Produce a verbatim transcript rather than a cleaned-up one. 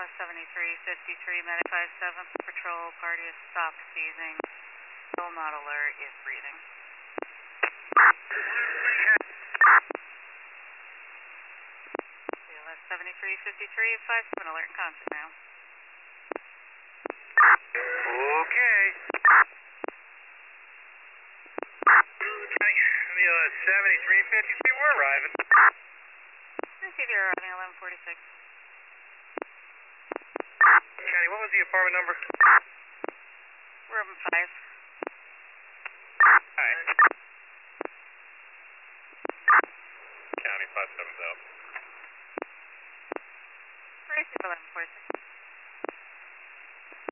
seventy-three fifty-three, Med five seven, patrol party has stopped seizing. Still not alert, is breathing. seventy-three fifty-three, five seven, alert and constant now. Okay. County, the uh, seventy-three fifty-three, we're arriving. Receive your arriving eleven forty-six. County, what was the apartment number? Room five. Alright. County five seven out. Receive eleven forty-six.